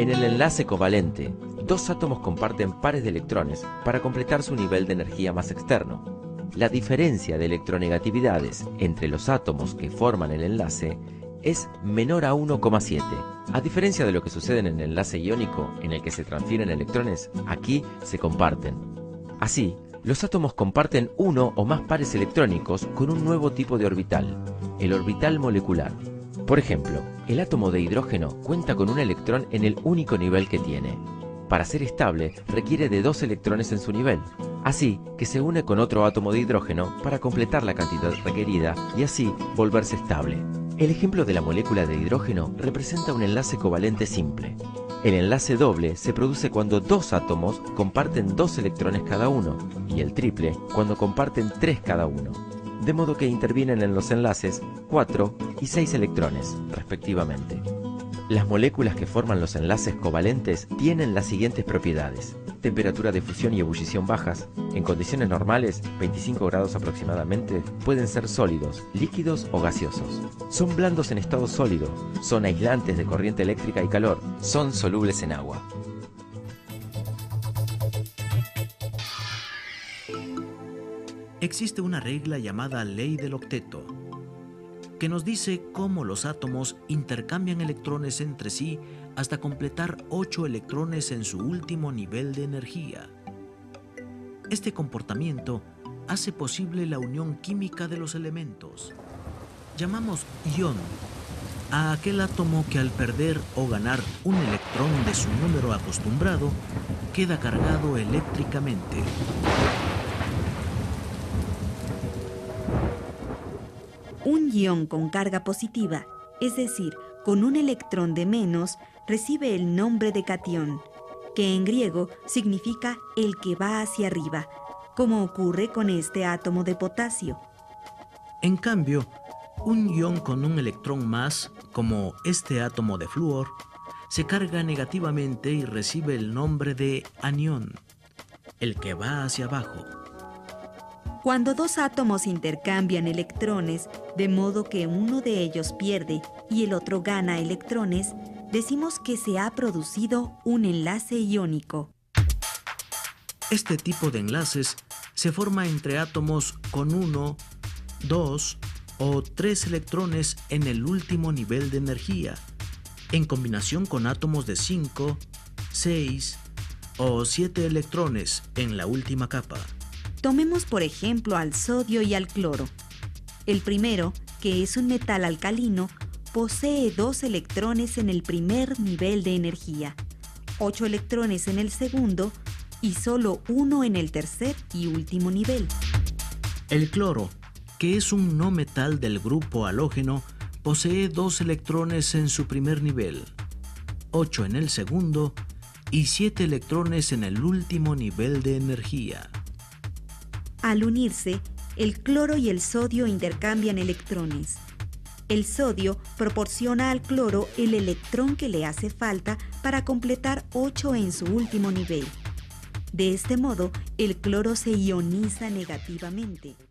En el enlace covalente, dos átomos comparten pares de electrones para completar su nivel de energía más externo. La diferencia de electronegatividades entre los átomos que forman el enlace es menor a 1,7. A diferencia de lo que sucede en el enlace iónico, en el que se transfieren electrones, aquí se comparten. Así, los átomos comparten uno o más pares electrónicos con un nuevo tipo de orbital, el orbital molecular. Por ejemplo, el átomo de hidrógeno cuenta con un electrón en el único nivel que tiene. Para ser estable, requiere de 2 electrones en su nivel, así que se une con otro átomo de hidrógeno para completar la cantidad requerida y así volverse estable. El ejemplo de la molécula de hidrógeno representa un enlace covalente simple. El enlace doble se produce cuando dos átomos comparten 2 electrones cada uno, y el triple cuando comparten 3 cada uno. De modo que intervienen en los enlaces 4 y 6 electrones, respectivamente. Las moléculas que forman los enlaces covalentes tienen las siguientes propiedades: temperatura de fusión y ebullición bajas. En condiciones normales, 25 grados aproximadamente, pueden ser sólidos, líquidos o gaseosos. Son blandos en estado sólido, son aislantes de corriente eléctrica y calor, son solubles en agua. Existe una regla llamada ley del octeto, que nos dice cómo los átomos intercambian electrones entre sí hasta completar 8 electrones en su último nivel de energía. Este comportamiento hace posible la unión química de los elementos. Llamamos ion a aquel átomo que al perder o ganar un electrón de su número acostumbrado, queda cargado eléctricamente. Un ion con carga positiva, es decir, con un electrón de menos, recibe el nombre de catión, que en griego significa el que va hacia arriba, como ocurre con este átomo de potasio. En cambio, un ion con un electrón más, como este átomo de flúor, se carga negativamente y recibe el nombre de anión, el que va hacia abajo. Cuando dos átomos intercambian electrones, de modo que uno de ellos pierde y el otro gana electrones, decimos que se ha producido un enlace iónico. Este tipo de enlaces se forma entre átomos con 1, 2 o 3 electrones en el último nivel de energía, en combinación con átomos de 5, 6 o 7 electrones en la última capa. Tomemos por ejemplo al sodio y al cloro. El primero, que es un metal alcalino, posee 2 electrones en el primer nivel de energía, 8 electrones en el segundo y solo 1 en el tercer y último nivel. El cloro, que es un no metal del grupo halógeno, posee 2 electrones en su primer nivel, 8 en el segundo y 7 electrones en el último nivel de energía. Al unirse, el cloro y el sodio intercambian electrones. El sodio proporciona al cloro el electrón que le hace falta para completar 8 en su último nivel. De este modo, el cloro se ioniza negativamente.